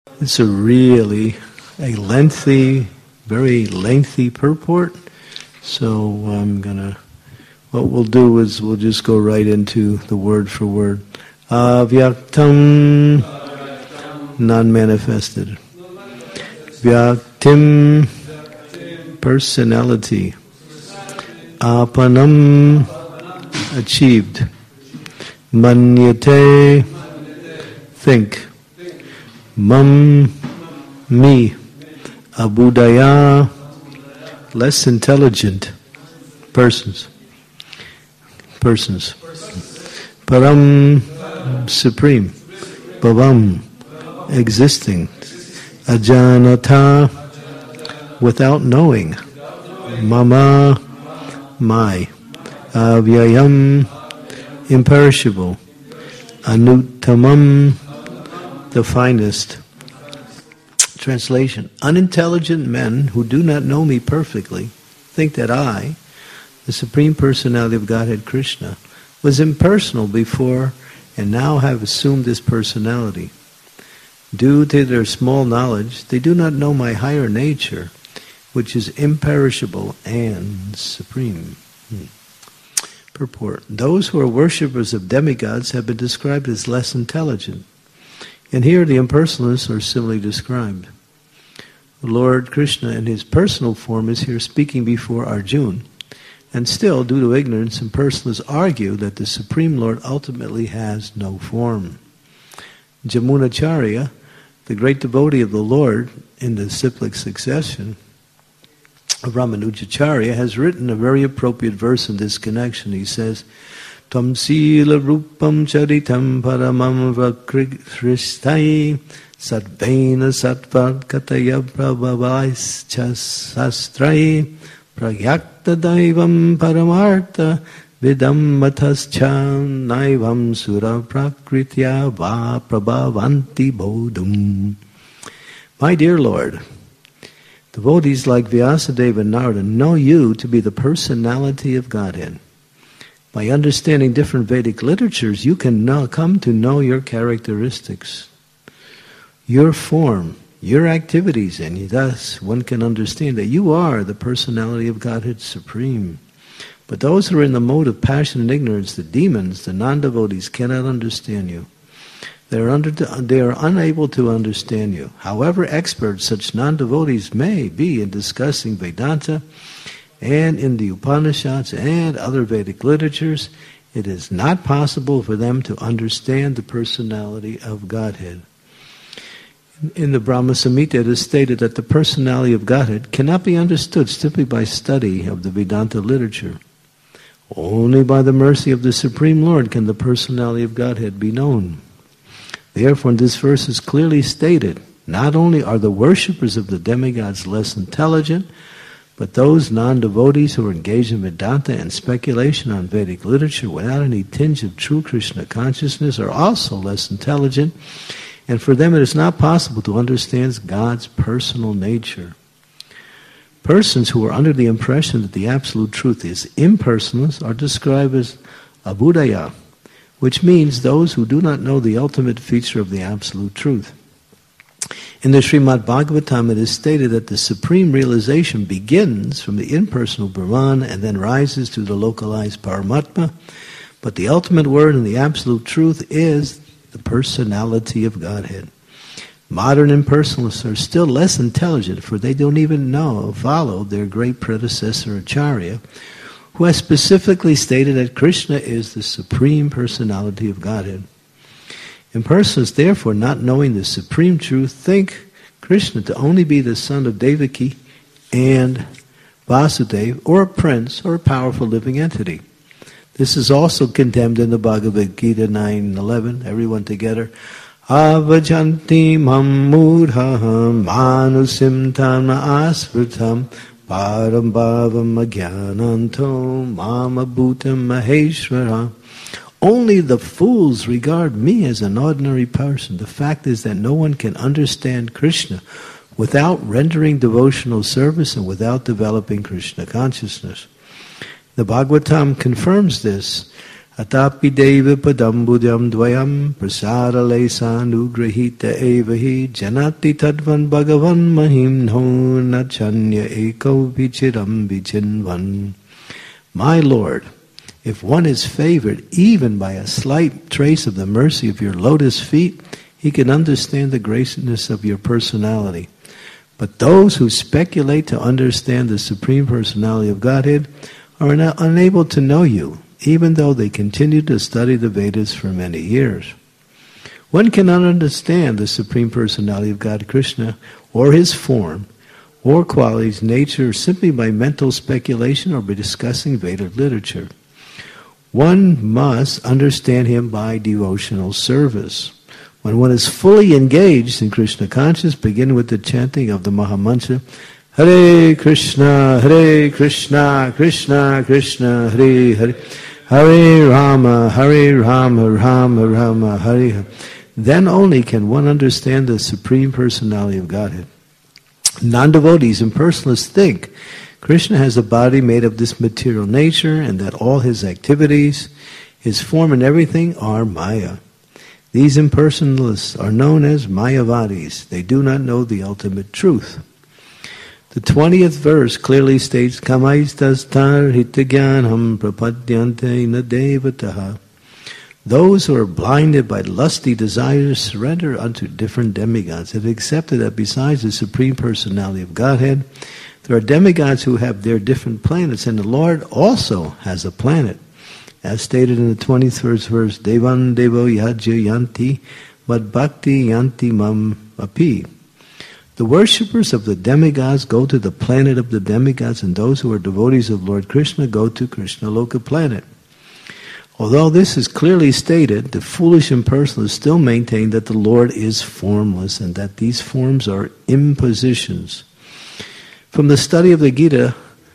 It's a really very lengthy purport. So what we'll do is we'll just go right into the word for word. Avyaktam, non-manifested. Vyaktim, personality. Apanam, achieved. Manyate, think. Mam, me. Abudaya, less intelligent. Persons. Param, supreme. Bhavam, existing. Ajanata, without knowing. Mama, my. Avyayam, imperishable. Anuttamam, the finest. Translation: unintelligent men who do not know me perfectly think that I, the Supreme Personality of Godhead Krishna, was impersonal before and now have assumed this personality. Due to their small knowledge, they do not know my higher nature, which is imperishable and supreme. Purport: those who are worshippers of demigods have been described as less intelligent. And here the impersonalists are similarly described. Lord Krishna in his personal form is here speaking before Arjuna. And still, due to ignorance, impersonalists argue that the Supreme Lord ultimately has no form. Jamunacharya, the great devotee of the Lord in the cyclic succession of Ramanujacharya, has written a very appropriate verse in this connection. He says, Tam sila rupam charitam paramam vakristai satvena satvat kataya prabhavais chasastrai pragyakta daivam paramartha vidam matascha naivam sura prakritya va prabhavanti bodhum. My dear Lord, devotees like Vyasadeva and Narada know you to be the personality of Godhead. By understanding different Vedic literatures, you can now come to know your characteristics, your form, your activities, and thus one can understand that you are the personality of Godhead Supreme. But those who are in the mode of passion and ignorance, the demons, the non-devotees, cannot understand you. They are unable to understand you. However expert such non-devotees may be in discussing Vedanta, and in the Upanishads and other Vedic literatures, it is not possible for them to understand the personality of Godhead. In the Brahma Samhita, it is stated that the personality of Godhead cannot be understood simply by study of the Vedanta literature. Only by the mercy of the Supreme Lord can the personality of Godhead be known. Therefore, in this verse is clearly stated, not only are the worshippers of the demigods less intelligent, but those non-devotees who are engaged in Vedanta and speculation on Vedic literature without any tinge of true Krishna consciousness are also less intelligent, and for them it is not possible to understand God's personal nature. Persons who are under the impression that the Absolute Truth is impersonalist are described as abudaya, which means those who do not know the ultimate feature of the Absolute Truth. In the Srimad Bhagavatam, it is stated that the supreme realization begins from the impersonal Brahman and then rises to the localized Paramatma, but the ultimate word and the absolute truth is the personality of Godhead. Modern impersonalists are still less intelligent, for they don't even follow their great predecessor Acharya, who has specifically stated that Krishna is the supreme personality of Godhead. Impersonalists, therefore, not knowing the supreme truth, think Krishna to only be the son of Devaki and Vasudeva, or a prince, or a powerful living entity. This is also condemned in the Bhagavad Gita 9:11. Everyone together. Avajanti mammudhaham manusim tama asvrtam param bhavam ajnananto mama bhutam maheshwara. Only the fools regard me as an ordinary person. The fact is that no one can understand Krishna without rendering devotional service and without developing Krishna consciousness. The Bhagavatam confirms this. Atapi deva padambudam dvayam prasarale sanugrahita evahi janati tadvan bhagavan mahim no nachanya eko vichiram vichinvan. My Lord, if one is favored even by a slight trace of the mercy of your lotus feet, he can understand the graciousness of your personality. But those who speculate to understand the Supreme Personality of Godhead are unable to know you, even though they continue to study the Vedas for many years. One cannot understand the Supreme Personality of God Krishna, or his form, or qualities, nature, simply by mental speculation or by discussing Vedic literature. One must understand him by devotional service. When one is fully engaged in Krishna consciousness, begin with the chanting of the Mahamantra, Hare Krishna, Krishna Krishna, Hare Hare, Hare Rama, Rama Rama, Hare Hare. Then only can one understand the Supreme Personality of Godhead. Non-devotees and personalists think Krishna has a body made of this material nature and that all his activities, his form and everything are Maya. These impersonalists are known as Mayavadis. They do not know the ultimate truth. The 20th verse clearly states, Kamaistastar hitagyanham prapadyante na devataha. Those who are blinded by lusty desires surrender unto different demigods. Have accepted that besides the Supreme Personality of Godhead, there are demigods who have their different planets, and the Lord also has a planet. As stated in the 21st verse, Devan Devo Yajya Yanti Vad Bhakti Yanti Mam Api. The worshippers of the demigods go to the planet of the demigods, and those who are devotees of Lord Krishna go to Krishna Loka planet. Although this is clearly stated, the foolish impersonalists still maintain that the Lord is formless and that these forms are impositions. From the study of the Gita,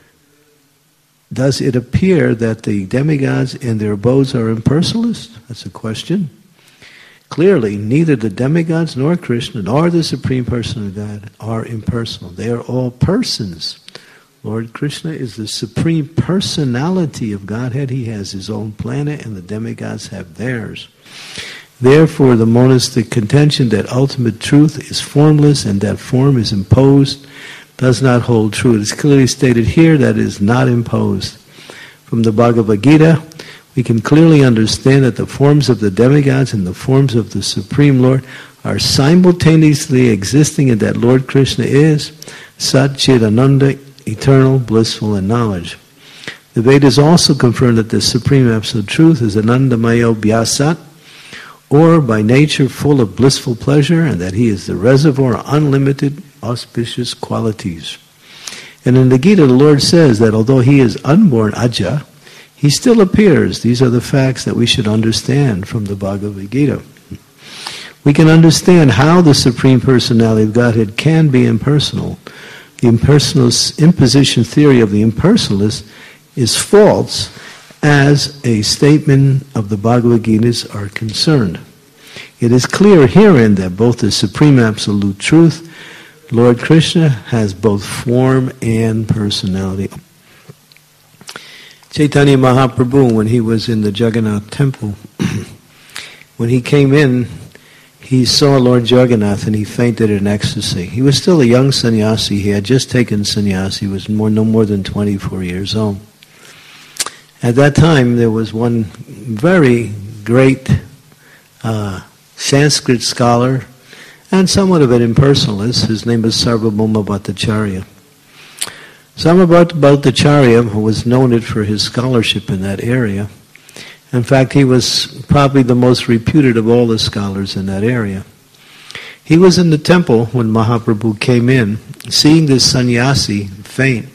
does it appear that the demigods and their abodes are impersonalists? That's a question. Clearly, neither the demigods nor Krishna nor the Supreme Person of God are impersonal. They are all persons. Lord Krishna is the Supreme Personality of Godhead. He has his own planet and the demigods have theirs. Therefore, the monistic contention that ultimate truth is formless and that form is imposed does not hold true. It is clearly stated here that it is not imposed. From the Bhagavad Gita, we can clearly understand that the forms of the demigods and the forms of the Supreme Lord are simultaneously existing, and that Lord Krishna is Sat Chit Ananda, eternal, blissful, and knowledge. The Vedas also confirm that the Supreme Absolute Truth is Anandamayo Vyasat, or by nature full of blissful pleasure, and that he is the reservoir of unlimited auspicious qualities. And in the Gita, the Lord says that although he is unborn Aja, he still appears. These are the facts that we should understand from the Bhagavad Gita. We can understand how the Supreme Personality of Godhead can be impersonal. The impersonalist imposition theory of the impersonalist is false as a statement of the Bhagavad Gita are concerned. It is clear herein that both the Supreme Absolute Truth, Lord Krishna, has both form and personality. Chaitanya Mahaprabhu, when he was in the Jagannath temple, when he came in, he saw Lord Jagannath and he fainted in ecstasy. He was still a young sannyasi. He had just taken sannyasi. He was no more than 24 years old. At that time, there was one very great Sanskrit scholar and somewhat of an impersonalist. His name was Sarvabhauma Bhattacharya. Sarvabhauma Bhattacharya was known for his scholarship in that area. In fact, he was probably the most reputed of all the scholars in that area. He was in the temple when Mahaprabhu came in, seeing this sannyasi faint.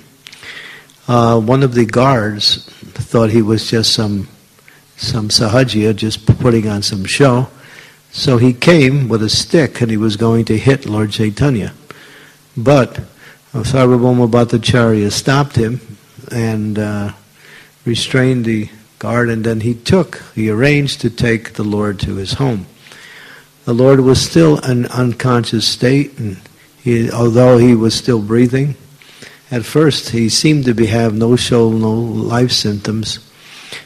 One of the guards thought he was just some sahajya, just putting on some show. So he came with a stick and he was going to hit Lord Chaitanya. But Sarvabhauma Bhattacharya stopped him and restrained the guard, and then he arranged to take the Lord to his home. The Lord was still in unconscious state, and although he was still breathing, at first he seemed to have no life symptoms.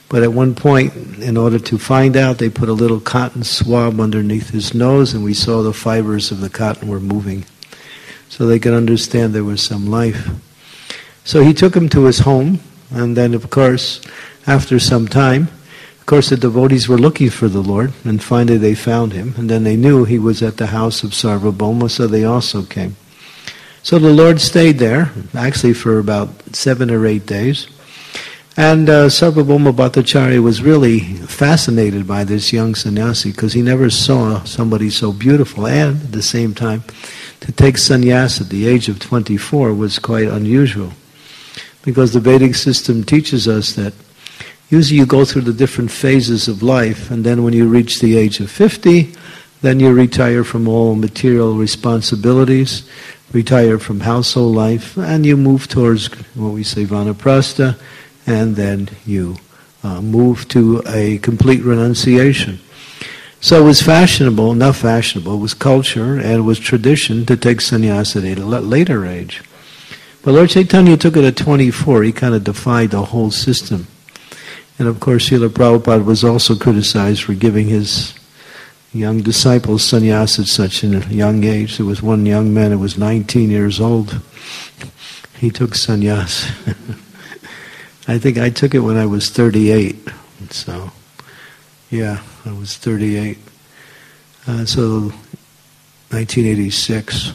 But at one point, in order to find out, they put a little cotton swab underneath his nose, and we saw the fibers of the cotton were moving. So they could understand there was some life. So he took him to his home, and then, of course, after some time, of course, the devotees were looking for the Lord, and finally they found him, and then they knew he was at the house of Sarvabhauma, so they also came. So the Lord stayed there, actually for about 7 or 8 days, and Sarvabhauma Bhattacharya was really fascinated by this young sannyasi, because he never saw somebody so beautiful, and at the same time, to take sannyas at the age of 24 was quite unusual, because the Vedic system teaches us that usually you go through the different phases of life, and then when you reach the age of 50, then you retire from all material responsibilities, retire from household life, and you move towards what we say vanaprastha, and then you move to a complete renunciation. So it was fashionable, not fashionable, it was culture and it was tradition to take sannyas at a later age. But Lord Chaitanya took it at 24, he kind of defied the whole system. And of course, Srila Prabhupada was also criticized for giving his young disciples sannyas at such a young age. There was one young man who was 19 years old. He took sannyas. I think I took it when I was 38. So, yeah, I was 38. So, 1986.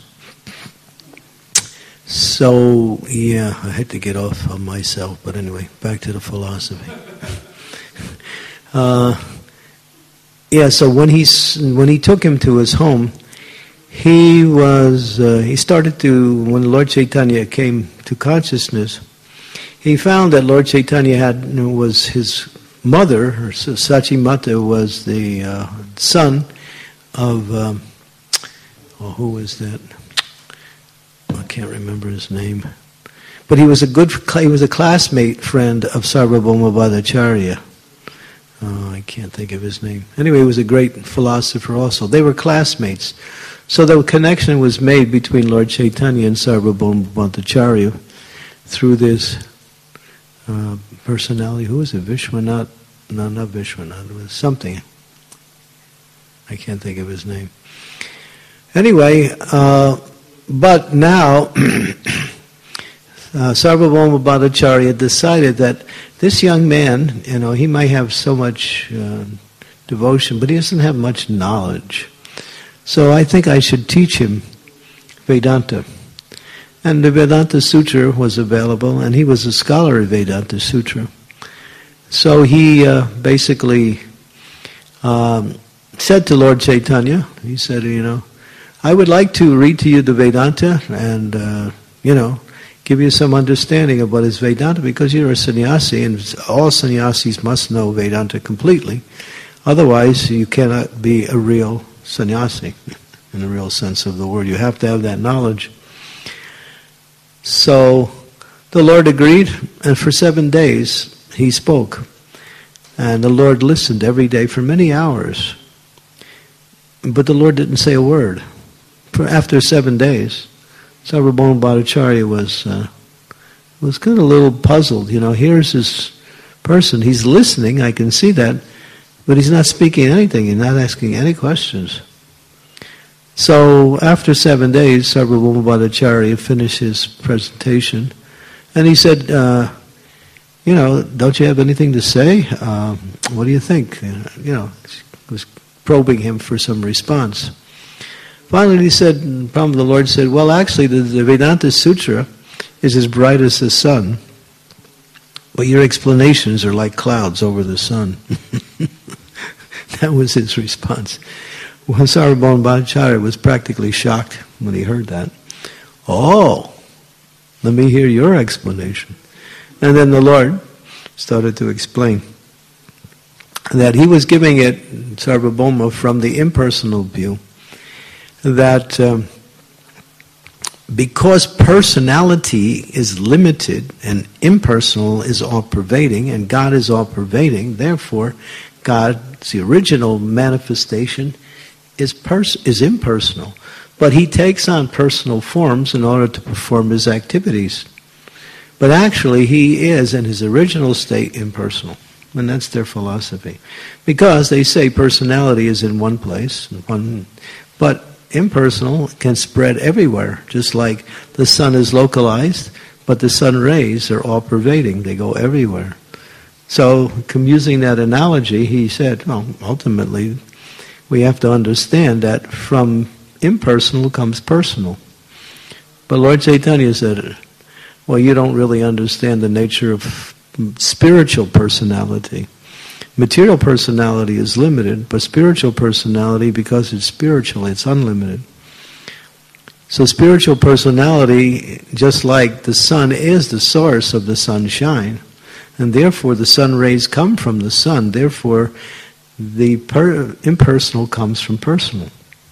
So, yeah, I had to get off of myself, but anyway, back to the philosophy. So when he took him to his home, he started to, when Lord Chaitanya came to consciousness, he found that Lord Chaitanya was his mother, or Sachimata was the son of, who was that? I can't remember his name. But he was a classmate friend of Sarvabhauma Bhattacharya. I can't think of his name. Anyway, he was a great philosopher also. They were classmates. So the connection was made between Lord Chaitanya and Sarvabhauma Bhattacharya through this personality. Who was it? Vishwanath? No, not Vishwanath. It was something. I can't think of his name. Anyway, but now Sarvabhauma Bhattacharya decided that this young man, he might have so much devotion, but he doesn't have much knowledge. So I think I should teach him Vedanta. And the Vedanta Sutra was available, and he was a scholar of Vedanta Sutra. So he basically said to Lord Chaitanya, he said, I would like to read to you the Vedanta and, give you some understanding of what is Vedanta, because you're a sannyasi, and all sannyasis must know Vedanta completely. Otherwise, you cannot be a real sannyasi, in the real sense of the word. You have to have that knowledge. So the Lord agreed, and for 7 days he spoke. And the Lord listened every day for many hours. But the Lord didn't say a word. After 7 days, Sarvabhauma Bhattacharya was kind of a little puzzled. Here's this person, he's listening, I can see that, but he's not speaking anything, he's not asking any questions. So after 7 days, Sarvabhauma Bhattacharya finished his presentation, and he said, don't you have anything to say? What do you think? He was probing him for some response. Finally, the Lord said, well, actually, the Vedanta Sutra is as bright as the sun, but your explanations are like clouds over the sun. That was his response. Well, Sarvabhauma Bhattacharya was practically shocked when he heard that. Oh, let me hear your explanation. And then the Lord started to explain that he was giving it, Sarvabhauma, from the impersonal view, that because personality is limited and impersonal is all-pervading, and God is all-pervading, therefore God's original manifestation is impersonal. But he takes on personal forms in order to perform his activities. But actually he is, in his original state, impersonal. And that's their philosophy. Because they say personality is in one place, but impersonal can spread everywhere, just like the sun is localized, but the sun rays are all pervading. They go everywhere. So, using that analogy, he said, well, ultimately, we have to understand that from impersonal comes personal. But Lord Chaitanya said, well, you don't really understand the nature of spiritual personality. Material personality is limited, but spiritual personality, because it's spiritual, it's unlimited. So spiritual personality, just like the sun is the source of the sunshine, and therefore the sun rays come from the sun, therefore the impersonal comes from personal.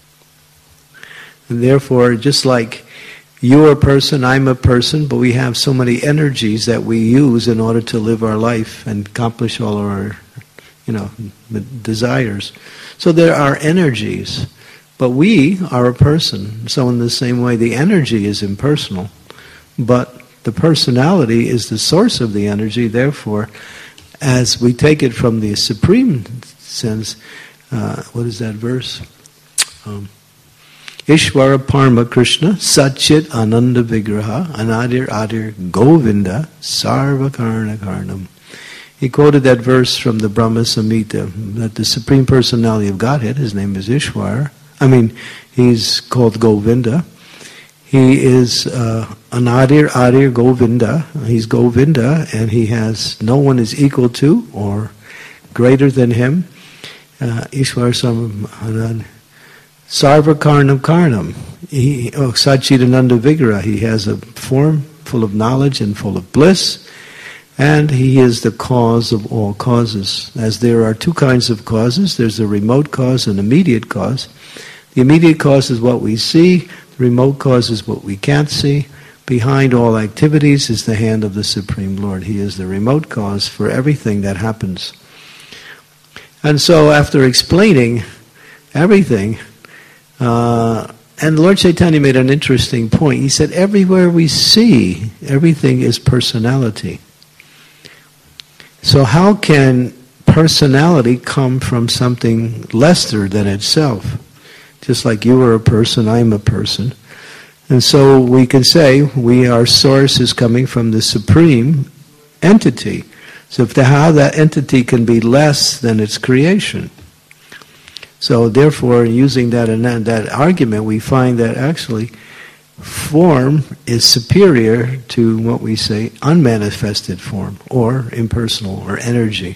And therefore, just like you're a person, I'm a person, but we have so many energies that we use in order to live our life and accomplish all our, desires. So there are energies, but we are a person. So in the same way, the energy is impersonal, but the personality is the source of the energy. Therefore, as we take it from the supreme sense, what is that verse? Ishvara Parma Krishna Satchit Ananda Vigraha Anadir Adir Govinda Sarva Karna Karnam. He quoted that verse from the Brahma Samhita, that the Supreme Personality of Godhead, his name is Ishvara. He's called Govinda. He is Anadir Adir Govinda. He's Govinda, and he has no one is equal to or greater than him. Ishvara Samhita. Sarva Karnam Karnam. Satchidananda Vigraha. He has a form full of knowledge and full of bliss, and he is the cause of all causes. As there are two kinds of causes, there's a remote cause and immediate cause. The immediate cause is what we see, the remote cause is what we can't see. Behind all activities is the hand of the Supreme Lord. He is the remote cause for everything that happens. And so after explaining everything, and Lord Chaitanya made an interesting point. He said, everywhere we see, everything is personality. So how can personality come from something lesser than itself? Just like you are a person, I'm a person. And so we can say our source is coming from the supreme entity. So how that entity can be less than its creation. So therefore, using that argument, we find that actually form is superior to what we say unmanifested form or impersonal or energy.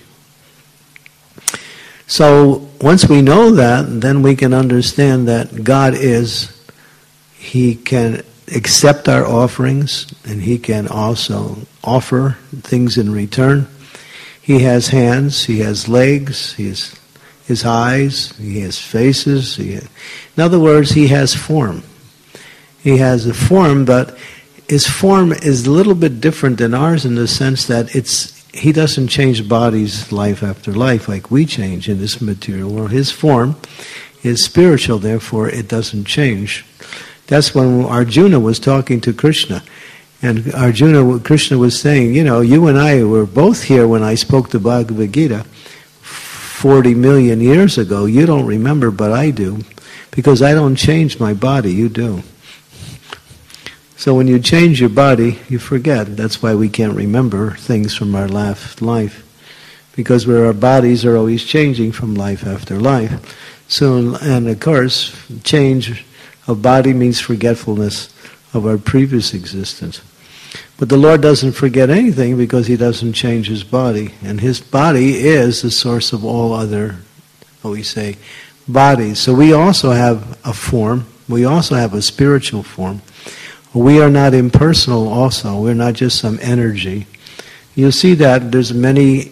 So once we know that, then we can understand that God He can accept our offerings, and He can also offer things in return. He has hands, He has legs, He has his eyes, He has faces. In other words, He has form. He has a form, but His form is a little bit different than ours in the sense that He doesn't change bodies life after life like we change in this material world. His form is spiritual, therefore it doesn't change. That's when Arjuna was talking to Krishna. And Krishna was saying, you and I were both here when I spoke the Bhagavad Gita 40 million years ago. You don't remember, but I do. Because I don't change my body, you do. So when you change your body, you forget. That's why we can't remember things from our last life. Because our bodies are always changing from life after life. So, and of course, change of body means forgetfulness of our previous existence. But the Lord doesn't forget anything because He doesn't change His body. And His body is the source of all other, bodies. So we also have a form. We also have a spiritual form. We are not impersonal also. We're not just some energy. You'll see that there's many,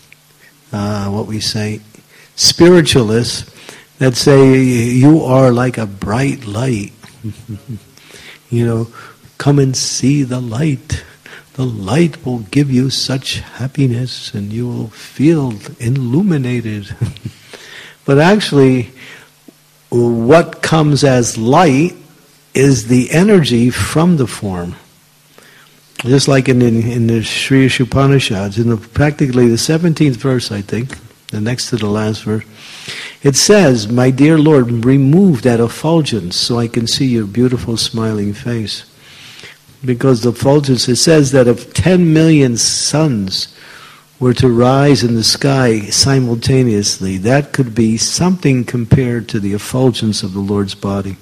spiritualists that say you are like a bright light. Come and see the light. The light will give you such happiness and you will feel illuminated. But actually, what comes as light is the energy from the form. Just like in the Sri Upanishads, in practically the 17th verse, I think, the next to the last verse, it says, "My dear Lord, remove that effulgence so I can see your beautiful smiling face." Because the effulgence, it says that if 10 million suns were to rise in the sky simultaneously, that could be something compared to the effulgence of the Lord's body.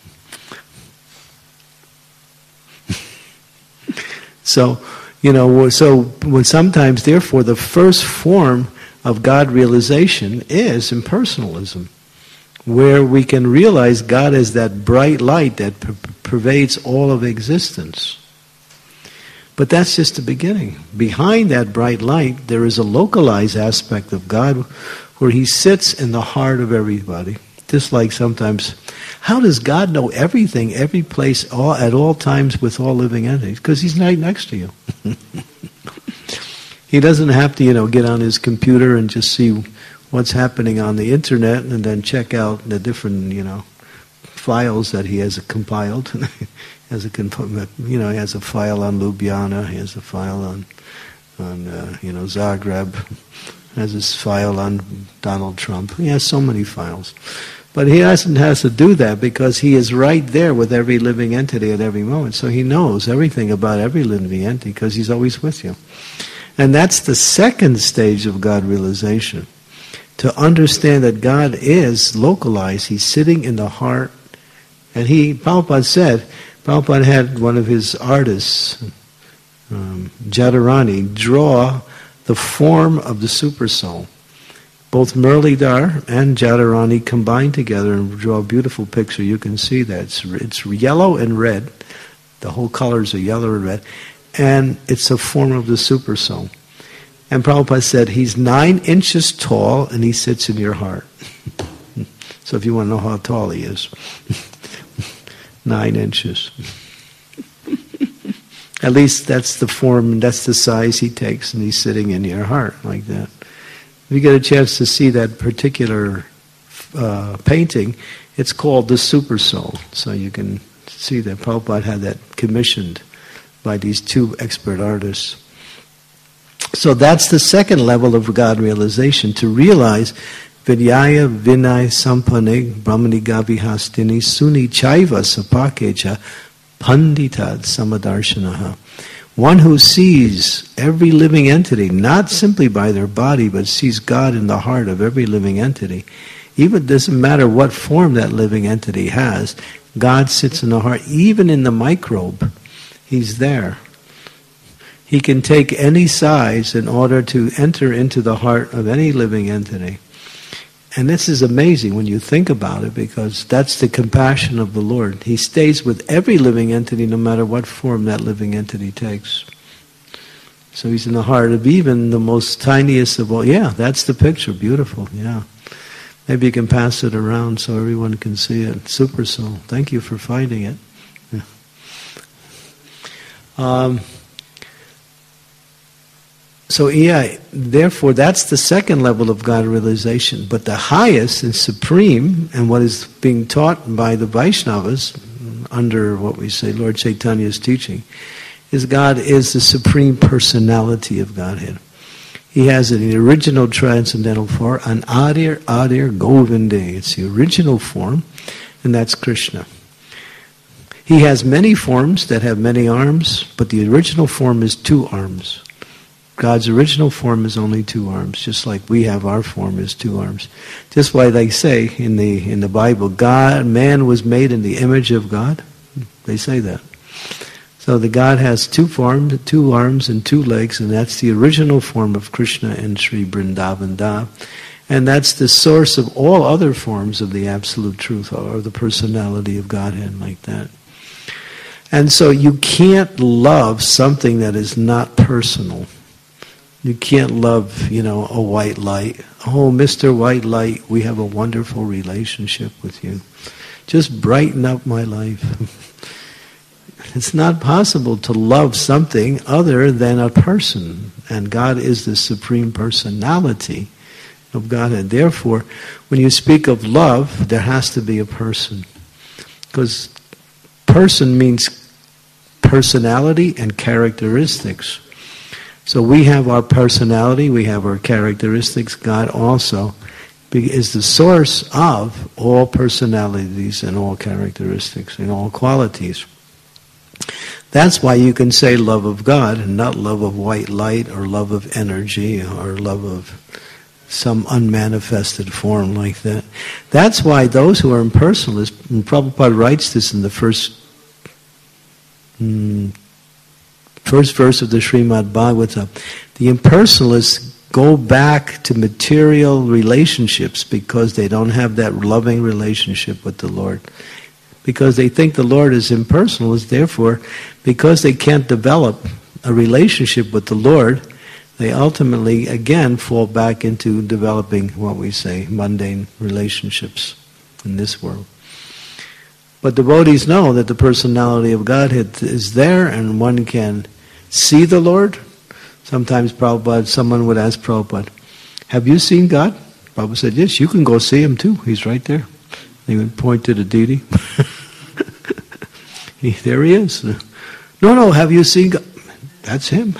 So when sometimes, therefore, the first form of God realization is impersonalism, where we can realize God as that bright light that pervades all of existence. But that's just the beginning. Behind that bright light, there is a localized aspect of God where He sits in the heart of everybody. Just like sometimes, how does God know everything, every place, at all times with all living entities? Because He's right next to you. He doesn't have to, get on his computer and just see what's happening on the internet and then check out the different, files that he has compiled. He has a file on Ljubljana, he has a file on Zagreb, has his file on Donald Trump. He has so many files. But he has to do that because he is right there with every living entity at every moment. So he knows everything about every living entity because he's always with you. And that's the second stage of God realization. To understand that God is localized. He's sitting in the heart. And Prabhupada had one of his artists, Jadharani, draw the form of the Supersoul. Both Muralidhar and Jadharani combine together and draw a beautiful picture. You can see that. It's yellow and red. The whole colors are yellow and red. And it's a form of the Supersoul. And Prabhupada said, he's 9 inches tall and he sits in your heart. So if you want to know how tall he is, 9 inches. At least that's the form, that's the size he takes, and he's sitting in your heart like that. If you get a chance to see that particular painting, it's called the Supersoul. So you can see that Prabhupada had that commissioned by these 2 expert artists. So that's the second level of God realization, to realize Vidyaya Vinay Sampane Brahmani Gavi Hastini Suni Chaiva Sapakecha Panditad Samadarshanaha. One who sees every living entity, not simply by their body, but sees God in the heart of every living entity. Even doesn't matter what form that living entity has, God sits in the heart, even in the microbe. He's there. He can take any size in order to enter into the heart of any living entity. And this is amazing when you think about it, because that's the compassion of the Lord. He stays with every living entity no matter what form that living entity takes. So he's in the heart of even the most tiniest of all. Yeah, that's the picture. Beautiful, yeah. Maybe you can pass it around so everyone can see it. Supersoul. Thank you for finding it. Yeah. Therefore that's the second level of God realization. But the highest and supreme, and what is being taught by the Vaishnavas, under what we say Lord Chaitanya's teaching, is God is the supreme personality of Godhead. He has an original transcendental form, an Adir Govinde. It's the original form, and that's Krishna. He has many forms that have many arms, but the original form is 2 arms. God's original form is only 2 arms, just like we have our form is 2 arms. Just why they say in the Bible, man was made in the image of God. They say that. So the God has 2 forms, 2 arms and 2 legs, and that's the original form of Krishna and Sri Vrindavan Das. And that's the source of all other forms of the absolute truth, or the personality of Godhead, like that. And so you can't love something that is not personal. You can't love, a white light. Oh, Mr. White Light, we have a wonderful relationship with you. Just brighten up my life. It's not possible to love something other than a person. And God is the supreme personality of Godhead. Therefore, when you speak of love, there has to be a person. Because person means personality and characteristics. So we have our personality, we have our characteristics. God also is the source of all personalities and all characteristics and all qualities. That's why you can say love of God and not love of white light or love of energy or love of some unmanifested form like that. That's why those who are impersonalists, and Prabhupada writes this in the first verse of the Srimad Bhagavatam, the impersonalists go back to material relationships because they don't have that loving relationship with the Lord. Because they think the Lord is impersonal, therefore, because they can't develop a relationship with the Lord, they ultimately, again, fall back into developing what we say, mundane relationships in this world. But devotees know that the personality of Godhead is there and one can see the Lord. Sometimes someone would ask Prabhupada, have you seen God? Prabhupada said, yes, you can go see him too. He's right there. He would point to the deity. There he is. No, have you seen God? That's him.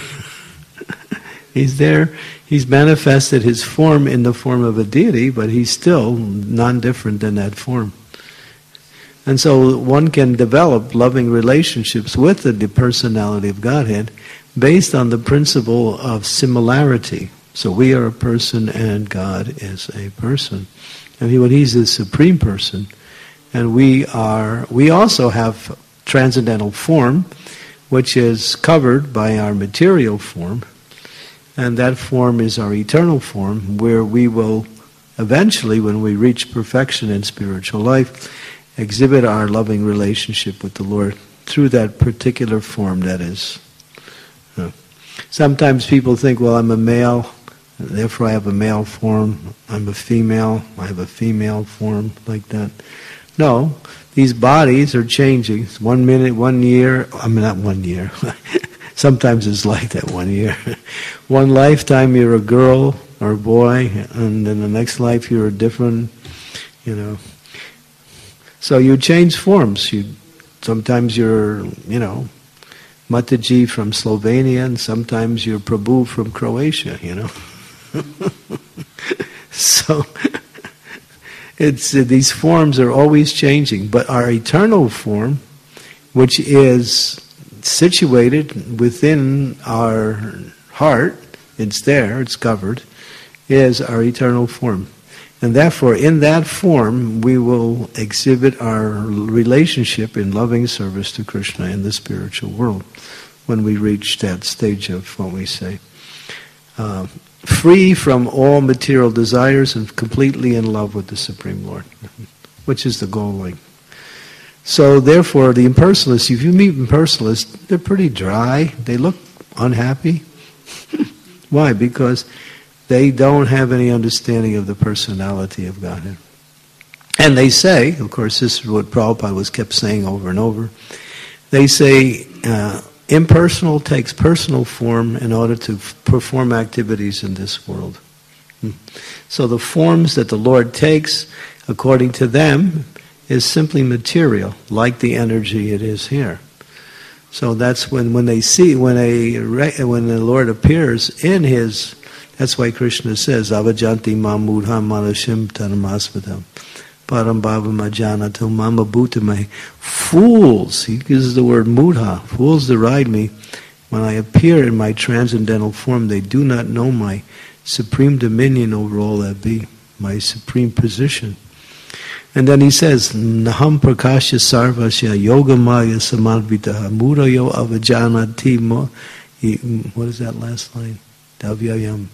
He's there. He's manifested his form in the form of a deity, but he's still non-different than that form. And so one can develop loving relationships with the personality of Godhead based on the principle of similarity. So we are a person and God is a person. And he's the supreme person. And we also have transcendental form, which is covered by our material form. And that form is our eternal form, where we will eventually, when we reach perfection in spiritual life, exhibit our loving relationship with the Lord through that particular form that is. Sometimes people think, well, I'm a male, therefore I have a male form. I'm a female, I have a female form, like that. No, these bodies are changing. 1 minute, 1 year, not 1 year. Sometimes it's like that 1 year. One lifetime you're a girl or a boy, and then the next life you're a different, So you change forms. Sometimes you're, Mataji from Slovenia, and sometimes you're Prabhu from Croatia, So these forms are always changing, but our eternal form, which is situated within our heart, it's there, it's covered, is our eternal form. And therefore, in that form, we will exhibit our relationship in loving service to Krishna in the spiritual world when we reach that stage of what we say. Free from all material desires and completely in love with the Supreme Lord, which is the goal. So therefore, the impersonalists, if you meet impersonalists, they're pretty dry. They look unhappy. Why? Because they don't have any understanding of the personality of Godhead. And they say, of course, this is what Prabhupada was kept saying over and over, they say impersonal takes personal form in order to perform activities in this world. So the forms that the Lord takes, according to them, is simply material, like the energy it is here. So that's when the Lord appears in his, that's why Krishna says, Avajanti mam mudham manashim tanamasvatam param bhavam ajanatam mama bhutamai. Fools, he uses the word mudha, fools deride me when I appear in my transcendental form. They do not know my supreme dominion over all that be, my supreme position. And then he says, Naham prakasya sarvasya yoga maya samadvitaha murayo avajanati mo. What is that last line? Davyayam.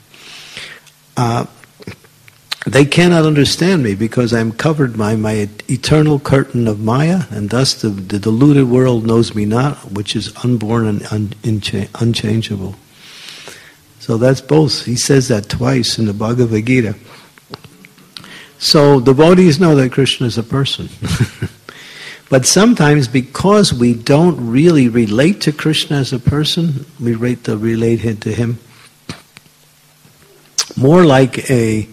They cannot understand me because I'm covered by my eternal curtain of Maya, and thus the deluded world knows me not, which is unborn and unchangeable. So that's both. He says that twice in the Bhagavad Gita. So devotees know that Krishna is a person. But sometimes because we don't really relate to Krishna as a person, we relate to him more like in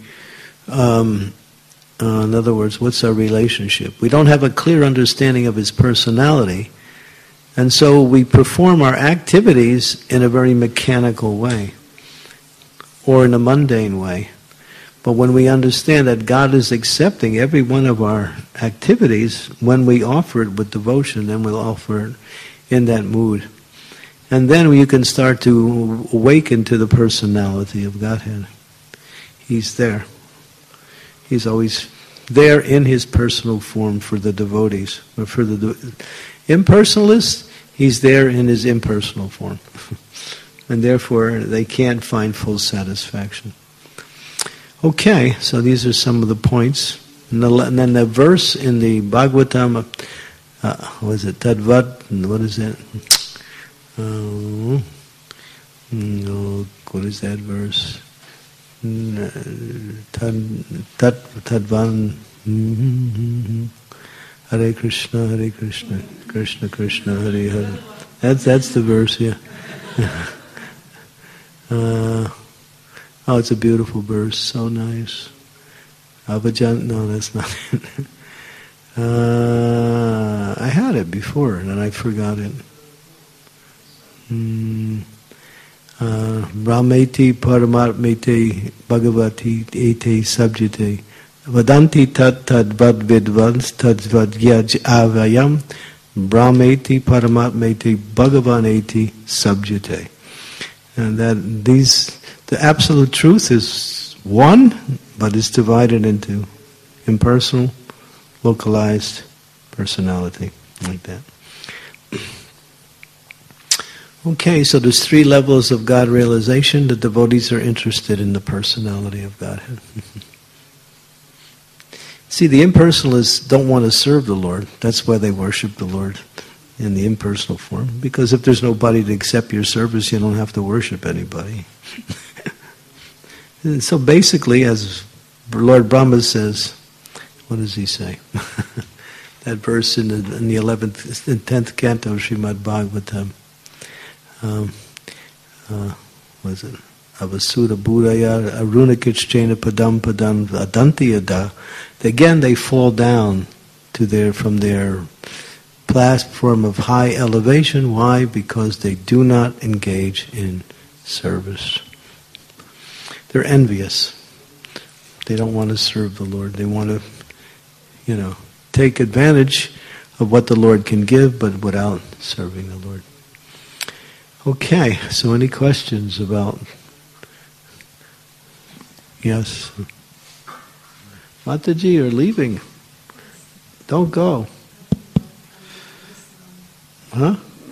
other words, what's our relationship? We don't have a clear understanding of his personality, And so we perform our activities in a very mechanical way, or in a mundane way. But when we understand that God is accepting every one of our activities, when we offer it with devotion, then we'll offer it in that mood. And then you can start to awaken to the personality of Godhead. He's there. He's always there in his personal form for the devotees. But for the impersonalists, he's there in his impersonal form. And therefore, they can't find full satisfaction. Okay, so these are some of the points. And then the verse in the Bhagavatam, was it Tadvat? What is that? What is that verse? Tadvan. Hare Krishna, Krishna Krishna, Hare Hare. That's the verse, yeah. It's a beautiful verse, so nice. Avajan, no, that's not it. I had it before, and I forgot it. Brahmeti Paramatmete Bhagavati Ete Sabjite Vadanti Tat Tadvad Vidvans Tadvad Yaj Avayam Brahmeti Paramatmete Bhagavan Ete Sabjite. And that the absolute truth is one, but it's divided into impersonal, localized personality, like that. Okay, so there's 3 levels of God realization. The devotees are interested in the personality of Godhead. See, the impersonalists don't want to serve the Lord. That's why they worship the Lord in the impersonal form. Because if there's nobody to accept your service, you don't have to worship anybody. So basically, as Lord Brahma says, what does he say? That verse in the 11th and 10th canto of Srimad Bhagavatam. Was it? Avasura Budaya Arunakitchena Padam Padam Adantiyada. Again, they fall down from their platform of high elevation. Why? Because they do not engage in service. They're envious. They don't want to serve the Lord. They want to, take advantage of what the Lord can give, but without serving the Lord. Okay, so any questions about... Yes? Mataji, you're leaving. Don't go. Huh?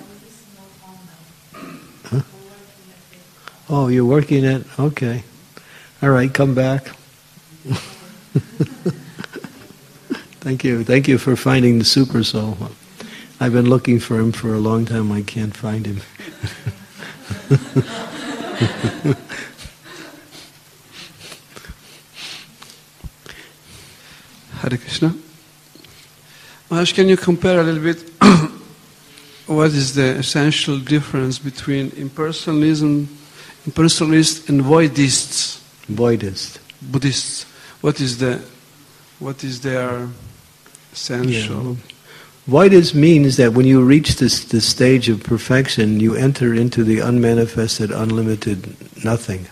Oh, you're working at... Okay. All right, come back. Thank you. Thank you for finding the Super Soul. I've been looking for him for a long time. I can't find him. Hare Krishna. Maharaj, can you compare a little bit what is the essential difference between impersonalists and voidists? Voidist. Buddhists. What is their essential? Yeah. Voidist means that when you reach this stage of perfection, you enter into the unmanifested, unlimited nothing.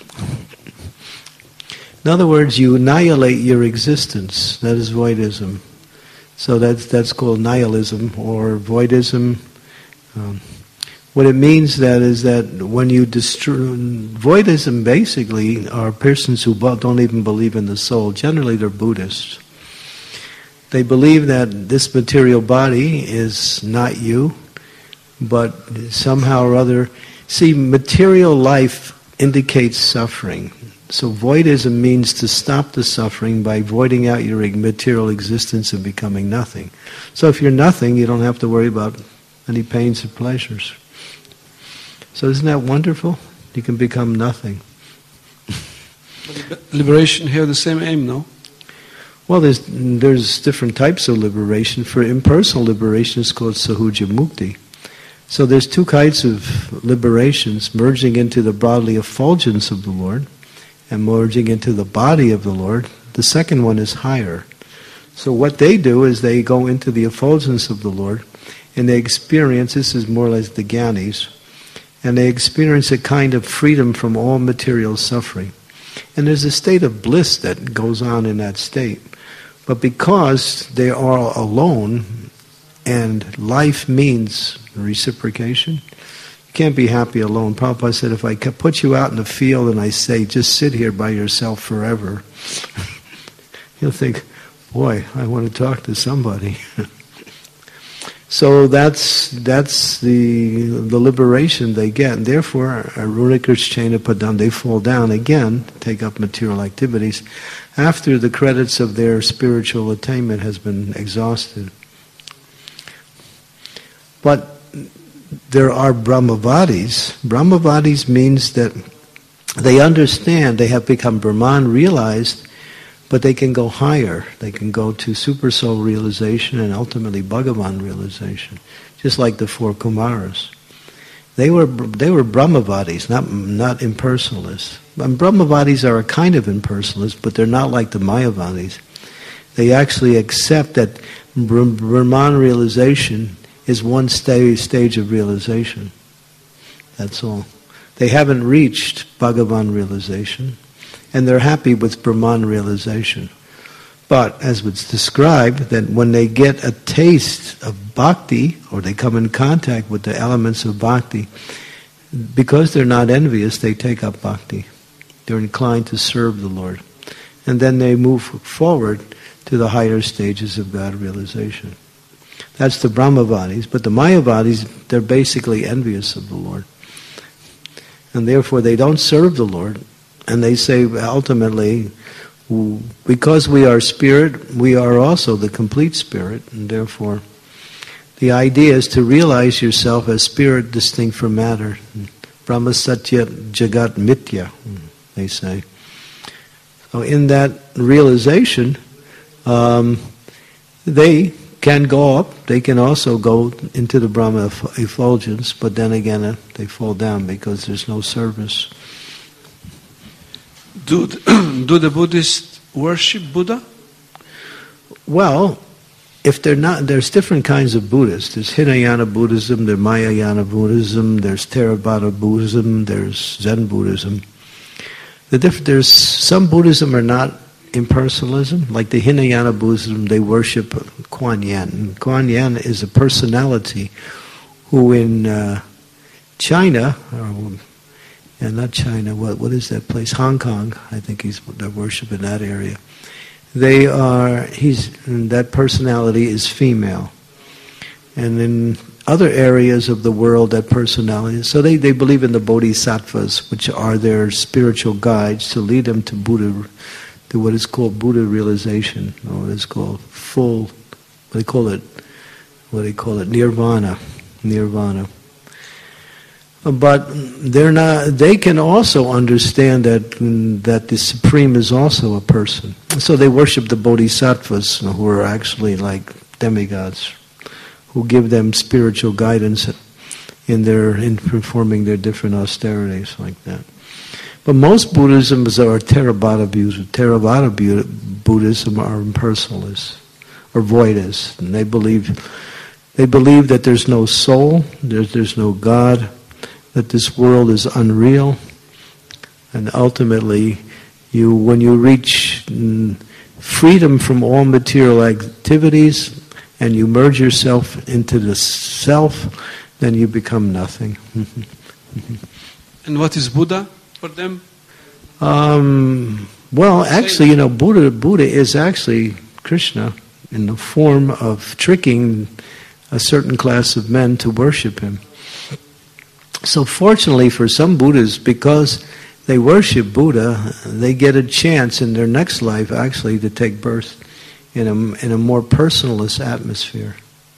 In other words, you annihilate your existence. That is voidism. So that's called nihilism or voidism. What it means is that when you destroy... Voidism basically are persons who don't even believe in the soul. Generally they're Buddhists. They believe that this material body is not you, but somehow or other... See, material life indicates suffering. So voidism means to stop the suffering by voiding out your material existence and becoming nothing. So if you're nothing, you don't have to worry about any pains or pleasures. So isn't that wonderful? You can become nothing. Liberation have the same aim, no? Well, there's different types of liberation. For impersonal liberation, it's called Sahuja Mukti. So there's 2 kinds of liberations, merging into the bodily effulgence of the Lord and merging into the body of the Lord. The second one is higher. So what they do is they go into the effulgence of the Lord and they experience, this is more or less the Gyanis, and they experience a kind of freedom from all material suffering. And there's a state of bliss that goes on in that state. But because they are alone, and life means reciprocation, you can't be happy alone. Prabhupada said, if I put you out in the field and I say, just sit here by yourself forever, you'll think, boy, I want to talk to somebody. So that's the liberation they get. And therefore, Arunikrishchena Padam, they fall down again, take up material activities, after the credits of their spiritual attainment has been exhausted. But there are Brahmavadis. Brahmavadis means that they understand, they have become Brahman realized, but they can go higher. They can go to Super Soul realization and ultimately Bhagavan realization, just like the four Kumaras. They were Brahmavadis, not impersonalists. And Brahmavadis are a kind of impersonalists, but they're not like the Mayavadis. They actually accept that Brahman realization is one stage of realization. That's all. They haven't reached Bhagavan realization, and they're happy with Brahman realization. But, as was described, that when they get a taste of bhakti, or they come in contact with the elements of bhakti, because they're not envious, they take up bhakti. They're inclined to serve the Lord. And then they move forward to the higher stages of God realization. That's the Brahmavadis. But the Mayavadis, they're basically envious of the Lord. And therefore they don't serve the Lord. And they say, ultimately, because we are spirit, we are also the complete spirit. And therefore, the idea is to realize yourself as spirit distinct from matter. Brahma Satya Jagat Mithya, they say. So in that realization, they can go up. They can also go into the Brahma effulgence, but then again they fall down because there's no service. Do the Buddhists worship Buddha? Well, if they're not, there's different kinds of Buddhists. There's Hinayana Buddhism, there's Mahayana Buddhism, there's Theravada Buddhism, there's Zen Buddhism. There's some Buddhism are not impersonalism, like the Hinayana Buddhism, they worship Kuan Yin. And Kuan Yin is a personality who in China, not China, what is that place? Hong Kong, I think they worship in that area. That personality is female. And in other areas of the world, that personality, so they believe in the bodhisattvas, which are their spiritual guides to lead them to Buddha, to what is called Buddha realization, or what is called full, what do they call it, nirvana. But they're not. They can also understand that the Supreme is also a person. So they worship the bodhisattvas, who are actually like demigods, who give them spiritual guidance in performing their different austerities like that. But most Buddhisms are Theravada views. Theravada Buddhism are impersonalists or voidists, and they believe that there's no soul, there's no God, that this world is unreal, and ultimately, when you reach freedom from all material activities and you merge yourself into the self, then you become nothing. And what is Buddha for them? Well, actually, Buddha is actually Krishna in the form of tricking a certain class of men to worship him. So fortunately for some Buddhists, because they worship Buddha, they get a chance in their next life actually to take birth in a more personalist atmosphere.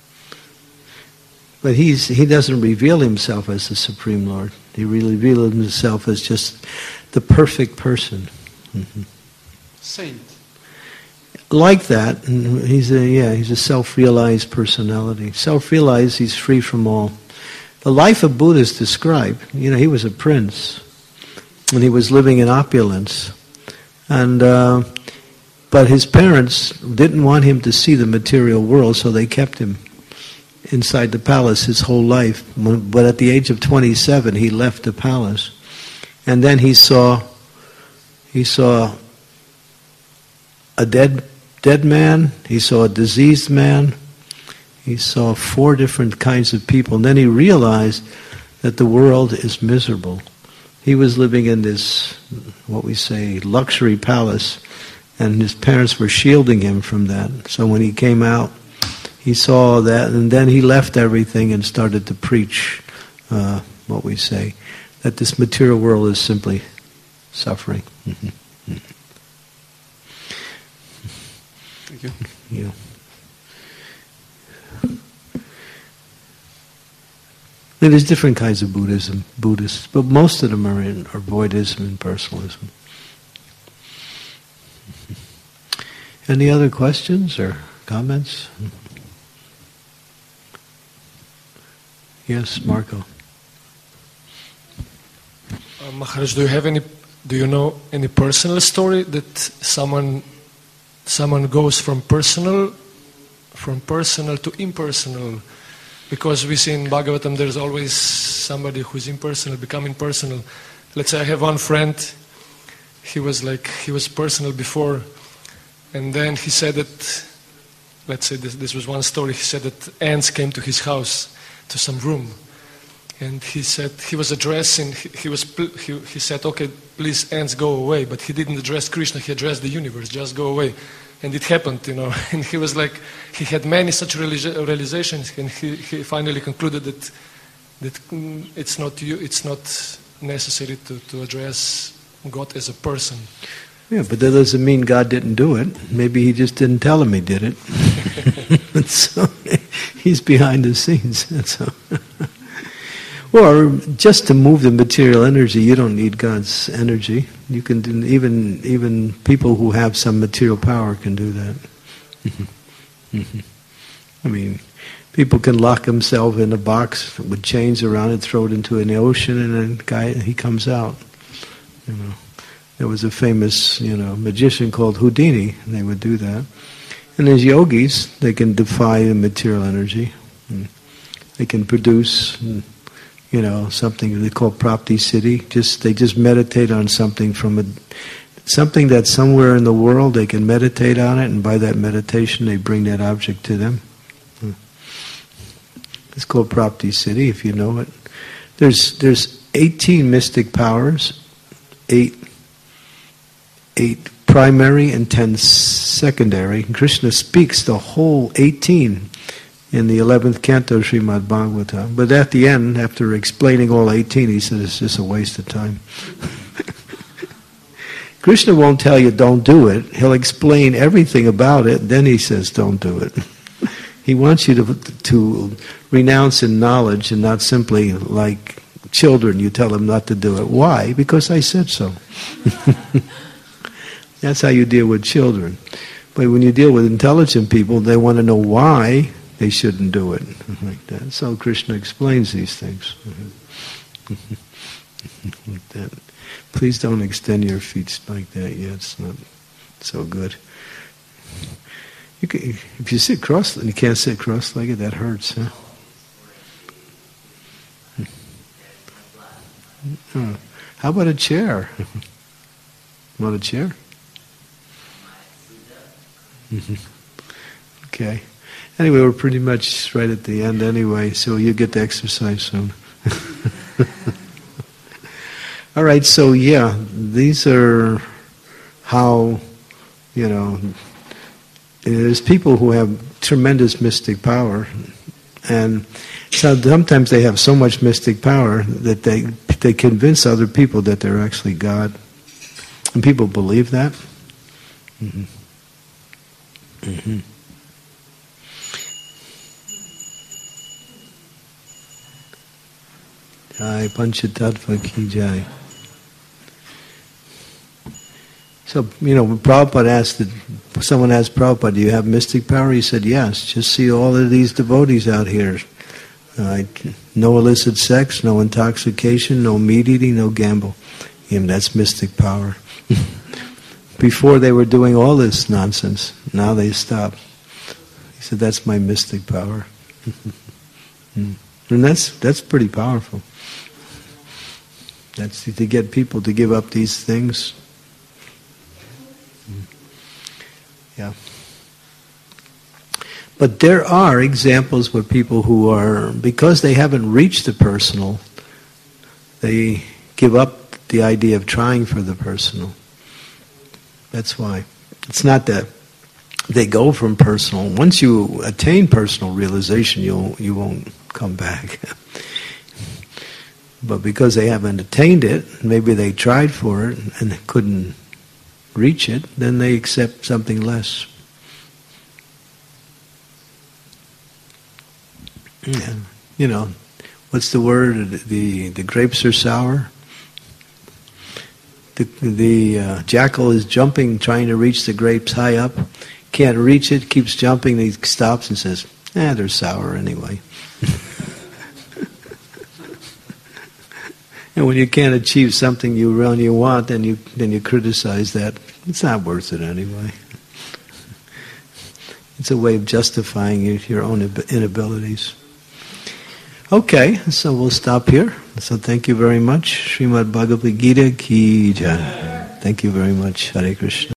But he doesn't reveal himself as the Supreme Lord. He really reveals himself as just the perfect person. Mm-hmm. Saint. Like that, he's a self-realized personality. Self-realized, he's free from all. The life of Buddha is described. He was a prince, and he was living in opulence, but his parents didn't want him to see the material world, so they kept him inside the palace his whole life. But at the age of 27, he left the palace. And then he saw a dead man, he saw a diseased man, he saw 4 different kinds of people. And then he realized that the world is miserable. He was living in this, what we say, luxury palace, and his parents were shielding him from that. So when he came out, he saw that, and then he left everything and started to preach, what we say, that this material world is simply suffering. Thank you. Yeah. There's different kinds of Buddhists, but most of them are voidism and personalism. Any other questions or comments? Yes, Marco. Maharaj, do you know any personal story that someone goes from personal to impersonal? Because we see in Bhagavatam there's always somebody who's impersonal become impersonal. Let's say I have one friend, he was personal before, and then he said that, let's say this was one story, he said that ants came to his house, to some room, and he said he was addressing, he said, okay, please ants go away, but he didn't address Krishna, he addressed the universe, just go away. And it happened, and he was like, he had many such realizations, and he finally concluded that it's not necessary to address God as a person. Yeah, but that doesn't mean God didn't do it. Maybe he just didn't tell him he did it. So he's behind the scenes. That's all. Or just to move the material energy, you don't need God's energy. You can do, even people who have some material power can do that. I mean, people can lock themselves in a box with chains around it, throw it into an ocean, and then he comes out. There was a famous magician called Houdini, and they would do that. And as yogis, they can defy the material energy. They can produce something they call prapti siddhi. They just meditate on something something that's somewhere in the world. They can meditate on it, and by that meditation, they bring that object to them. It's called prapti siddhi, if you know it. There's 18 mystic powers, 8 primary and 10 secondary. Krishna speaks the whole 18 in the 11th canto of Srimad Bhagavatam. But at the end, after explaining all 18, he says it's just a waste of time. Krishna won't tell you don't do it. He'll explain everything about it, then he says don't do it. He wants you to renounce in knowledge and not simply like children, you tell them not to do it. Why? Because I said so. That's how you deal with children. But when you deal with intelligent people, they want to know why they shouldn't do it, like that. So Krishna explains these things. Like that. Please don't extend your feet like that yet. It's not so good. If you sit cross, you can't sit cross-legged. That hurts, huh? How about a chair? Want a chair? Okay. Anyway, we're pretty much right at the end anyway, so you get to exercise soon. All right, so yeah, these are how, there's people who have tremendous mystic power, and so sometimes they have so much mystic power that they convince other people that they're actually God. And people believe that. Mm-hmm. Mm-hmm. Jai Panchatattva ki jai. So, Prabhupada asked, someone asked Prabhupada, do you have mystic power? He said, yes. Just see all of these devotees out here. No illicit sex, no intoxication, no meat eating, no gamble. That's mystic power. Before they were doing all this nonsense. Now they stopped. He said, that's my mystic power. And that's pretty powerful. That's to get people to give up these things. Yeah. But there are examples where people who are, because they haven't reached the personal, they give up the idea of trying for the personal. That's why. It's not that they go from personal. Once you attain personal realization, you won't come back. But because they haven't attained it, maybe they tried for it and couldn't reach it, then they accept something less. Yeah. You know, what's the word? The grapes are sour. The jackal is jumping, trying to reach the grapes high up. Can't reach it, keeps jumping, he stops and says, they're sour anyway. And when you can't achieve something you really want, then you criticize that. It's not worth it anyway. It's a way of justifying your own inabilities. Okay, so we'll stop here. So thank you very much. Srimad Bhagavad Gita Ki Jai. Thank you very much. Hare Krishna.